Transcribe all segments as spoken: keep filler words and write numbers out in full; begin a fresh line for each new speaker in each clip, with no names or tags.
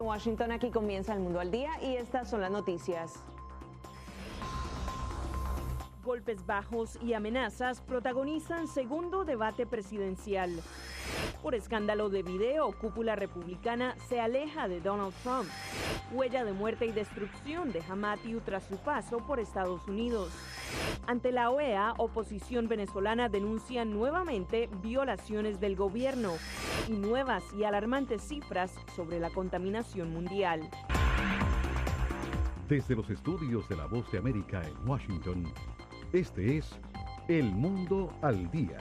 Washington, aquí comienza El Mundo al Día y estas son las noticias.
Golpes bajos y amenazas protagonizan segundo debate presidencial. Por escándalo de video, cúpula republicana se aleja de Donald Trump. Huella de muerte y destrucción deja Matthew tras su paso por Estados Unidos. Ante la O E A, oposición venezolana denuncia nuevamente violaciones del gobierno y nuevas y alarmantes cifras sobre la contaminación mundial.
Desde los estudios de La Voz de América en Washington, este es El Mundo al Día.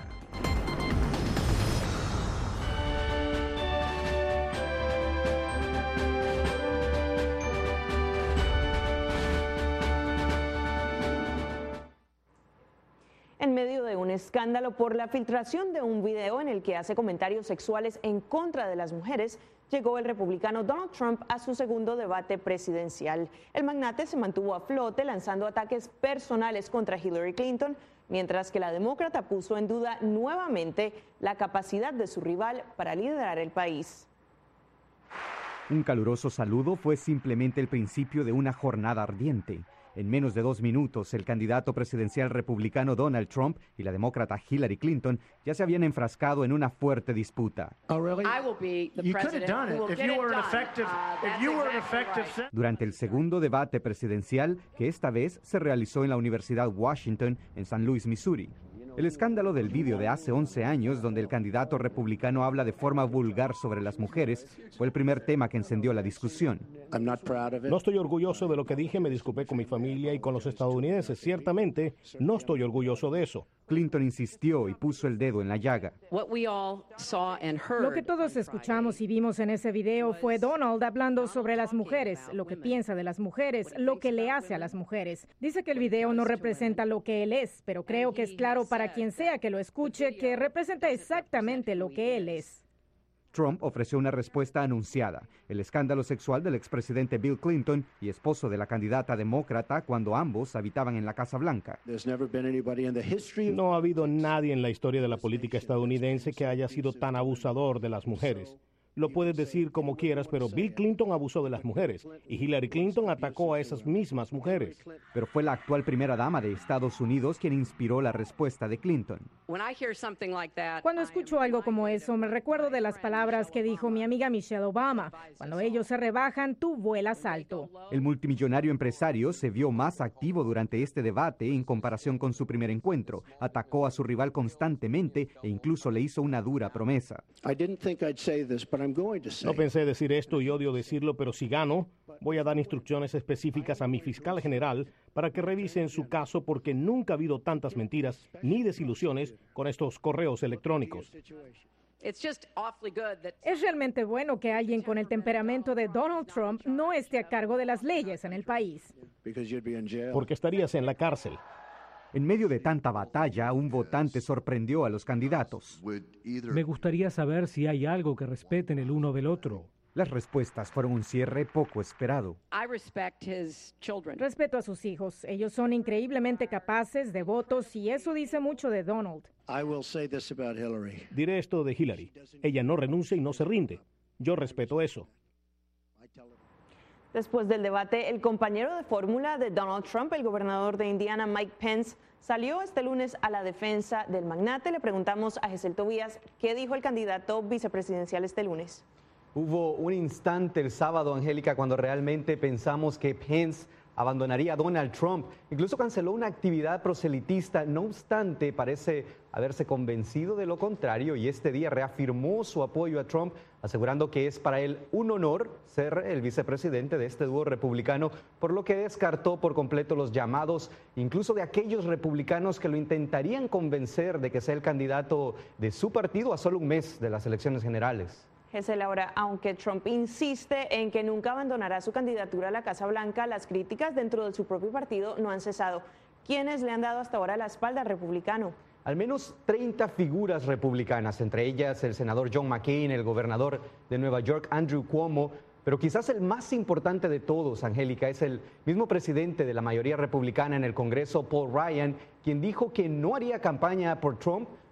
En medio de un escándalo por la filtración de un video en el que hace comentarios sexuales en contra de las mujeres, llegó el republicano Donald Trump a su segundo debate presidencial. El magnate se mantuvo a flote lanzando ataques personales contra Hillary Clinton, mientras que la demócrata puso en duda nuevamente la capacidad de su rival para liderar el país.
Un caluroso saludo fue simplemente el principio de una jornada ardiente. En menos de dos minutos, el candidato presidencial republicano Donald Trump y la demócrata Hillary Clinton ya se habían enfrascado en una fuerte disputa. Durante el segundo debate presidencial, que esta vez se realizó en la Universidad Washington en San Luis, Missouri. El escándalo del vídeo de hace once años, donde el candidato republicano habla de forma vulgar sobre las mujeres, fue el primer tema que encendió la discusión.
No estoy orgulloso de lo que dije, me disculpé con mi familia y con los estadounidenses. Ciertamente, no estoy orgulloso de eso.
Clinton insistió y puso el dedo en la llaga.
Lo que todos escuchamos y vimos en ese video fue Donald hablando sobre las mujeres, lo que piensa de las mujeres, lo que le hace a las mujeres. Dice que el video no representa lo que él es, pero creo que es claro para quien sea que lo escuche que representa exactamente lo que él es.
Trump ofreció una respuesta anunciada, el escándalo sexual del expresidente Bill Clinton y esposo de la candidata demócrata cuando ambos habitaban en la Casa Blanca.
No ha habido nadie en la historia de la política estadounidense que haya sido tan abusador de las mujeres. Lo puedes decir como quieras, pero Bill Clinton abusó de las mujeres y Hillary Clinton atacó a esas mismas mujeres.
Pero fue la actual primera dama de Estados Unidos quien inspiró la respuesta de Clinton.
Cuando escucho algo como eso, me recuerdo de las palabras que dijo mi amiga Michelle Obama. Cuando ellos se rebajan, tú vuelas alto.
El multimillonario empresario se vio más activo durante este debate en comparación con su primer encuentro. Atacó a su rival constantemente e incluso le hizo una dura promesa.
No pensé decir esto y odio decirlo, pero si gano, voy a dar instrucciones específicas a mi fiscal general para que revisen su caso porque nunca ha habido tantas mentiras ni desilusiones con estos correos electrónicos.
Es realmente bueno que alguien con el temperamento de Donald Trump no esté a cargo de las leyes en el país.
Porque estarías en la cárcel.
En medio de tanta batalla, un votante sorprendió a los candidatos.
Me gustaría saber si hay algo que respeten el uno del otro.
Las respuestas fueron un cierre poco esperado.
Respeto a sus hijos. Ellos son increíblemente capaces, devotos, y eso dice mucho de Donald.
Diré esto de Hillary. Ella no renuncia y no se rinde. Yo respeto eso.
Después del debate, el compañero de fórmula de Donald Trump, el gobernador de Indiana, Mike Pence, salió este lunes a la defensa del magnate. Le preguntamos a Gesell Tobías qué dijo el candidato vicepresidencial este lunes.
Hubo un instante el sábado, Angélica, cuando realmente pensamos que Pence abandonaría a Donald Trump. Incluso canceló una actividad proselitista. No obstante, parece haberse convencido de lo contrario y este día reafirmó su apoyo a Trump, asegurando que es para él un honor ser el vicepresidente de este dúo republicano, por lo que descartó por completo los llamados, incluso de aquellos republicanos que lo intentarían convencer de que sea el candidato de su partido a solo un mes de las elecciones generales.
Gesell, ahora, aunque Trump insiste en que nunca abandonará su candidatura a la Casa Blanca, las críticas dentro de su propio partido no han cesado. ¿Quiénes le han dado hasta ahora la espalda al republicano?
Al menos treinta figuras republicanas, entre ellas el senador John McCain, el gobernador de Nueva York, Andrew Cuomo, pero quizás el más importante de todos, Angélica, es el mismo presidente de la mayoría republicana en el Congreso, Paul Ryan, quien dijo que no haría campaña por Trump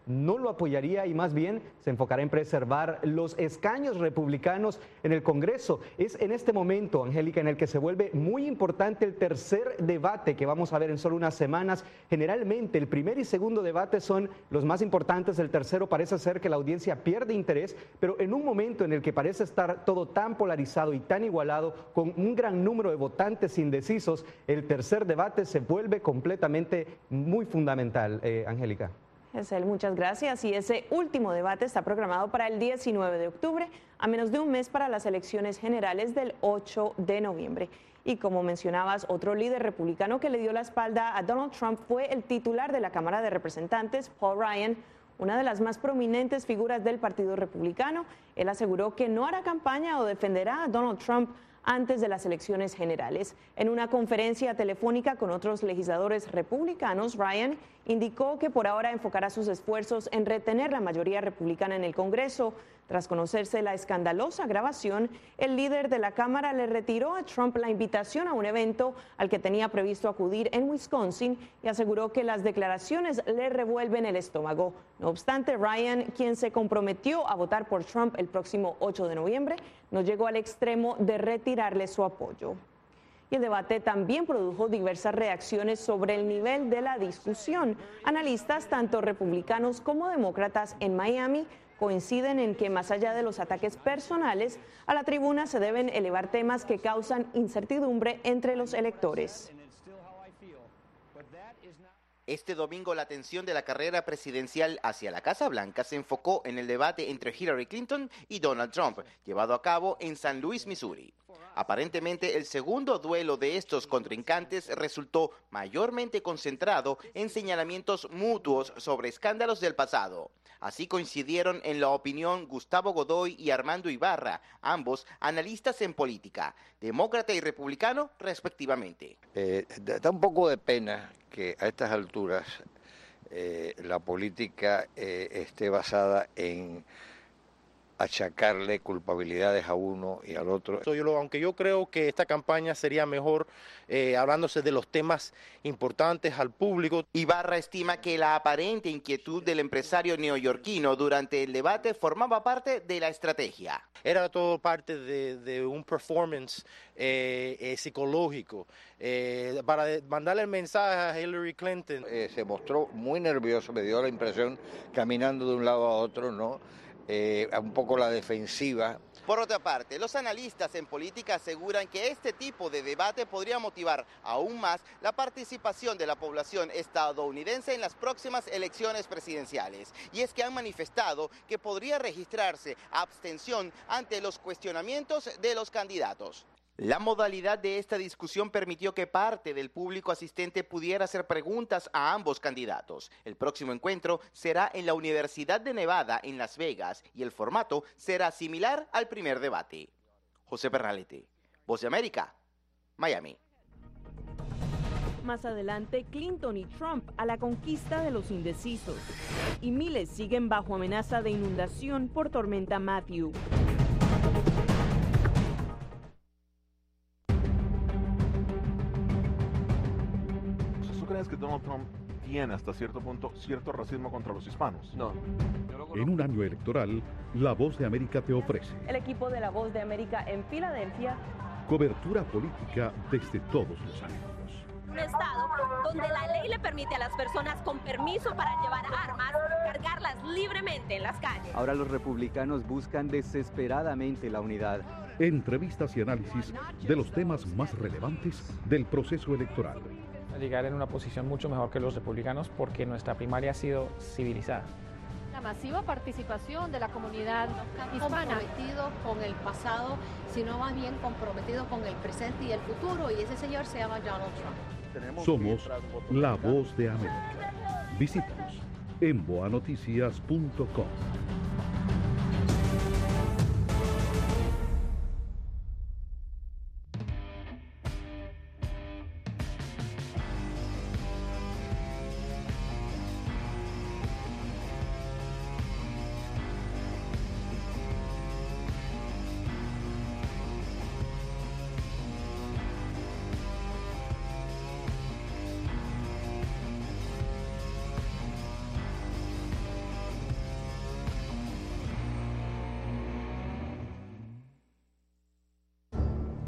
no lo apoyaría y más bien se enfocará en preservar los escaños republicanos en el Congreso. Es en este momento, Angélica, en el que se vuelve muy importante el tercer debate que vamos a ver en solo unas semanas. Generalmente el primer y segundo debate son los más importantes, el tercero parece ser que la audiencia pierde interés, pero en un momento en el que parece estar todo tan polarizado y tan igualado, con un gran número de votantes indecisos, el tercer debate se vuelve completamente muy fundamental, eh, Angélica.
Giselle, muchas gracias. Y ese último debate está programado para el diecinueve de octubre, a menos de un mes para las elecciones generales del ocho de noviembre. Y como mencionabas, otro líder republicano que le dio la espalda a Donald Trump fue el titular de la Cámara de Representantes, Paul Ryan, una de las más prominentes figuras del Partido Republicano. Él aseguró que no hará campaña o defenderá a Donald Trump antes de las elecciones generales. En una conferencia telefónica con otros legisladores republicanos, Ryan indicó que por ahora enfocará sus esfuerzos en retener la mayoría republicana en el Congreso. Tras conocerse la escandalosa grabación, el líder de la Cámara le retiró a Trump la invitación a un evento al que tenía previsto acudir en Wisconsin y aseguró que las declaraciones le revuelven el estómago. No obstante, Ryan, quien se comprometió a votar por Trump el próximo ocho de noviembre, no llegó al extremo de retirarle su apoyo. Y el debate también produjo diversas reacciones sobre el nivel de la discusión. Analistas, tanto republicanos como demócratas en Miami, coinciden en que más allá de los ataques personales, a la tribuna se deben elevar temas que causan incertidumbre entre los electores.
Este domingo la atención de la carrera presidencial hacia la Casa Blanca se enfocó en el debate entre Hillary Clinton y Donald Trump, llevado a cabo en San Luis, Missouri. Aparentemente, el segundo duelo de estos contrincantes resultó mayormente concentrado en señalamientos mutuos sobre escándalos del pasado. Así coincidieron en la opinión Gustavo Godoy y Armando Ibarra, ambos analistas en política, demócrata y republicano respectivamente.
Eh, da un poco de pena que a estas alturas eh, la política eh, esté basada en achacarle culpabilidades a uno y al otro.
Yo, aunque yo creo que esta campaña sería mejor eh, hablándose de los temas importantes al público.
Ibarra estima que la aparente inquietud del empresario neoyorquino durante el debate formaba parte de la estrategia.
Era todo parte de, de un performance eh, eh, psicológico eh, para mandarle el mensaje a Hillary Clinton.
Eh, se mostró muy nervioso, me dio la impresión caminando de un lado a otro, ¿no? Eh, un poco la defensiva.
Por otra parte, los analistas en política aseguran que este tipo de debate podría motivar aún más la participación de la población estadounidense en las próximas elecciones presidenciales. Y es que han manifestado que podría registrarse abstención ante los cuestionamientos de los candidatos. La modalidad de esta discusión permitió que parte del público asistente pudiera hacer preguntas a ambos candidatos. El próximo encuentro será en la Universidad de Nevada en Las Vegas y el formato será similar al primer debate. José Pernalete, Voz de América, Miami.
Más adelante, Clinton y Trump a la conquista de los indecisos. Y miles siguen bajo amenaza de inundación por tormenta Matthew.
¿Crees que Donald Trump tiene hasta cierto punto cierto racismo contra los hispanos?
No.
En un año electoral, La Voz de América te ofrece
el equipo de La Voz de América en Filadelfia.
Cobertura política desde todos los ángulos.
Un estado donde la ley le permite a las personas con permiso para llevar armas cargarlas libremente en las calles.
Ahora los republicanos buscan desesperadamente la unidad.
Entrevistas y análisis de los temas más relevantes del proceso electoral.
Llegar en una posición mucho mejor que los republicanos porque nuestra primaria ha sido civilizada.
La masiva participación de la comunidad hispana.
Comprometido con el pasado, sino más bien comprometido con el presente y el futuro, y ese señor se llama Donald Trump.
Somos La Voz de América. Visítanos en boa noticias punto com.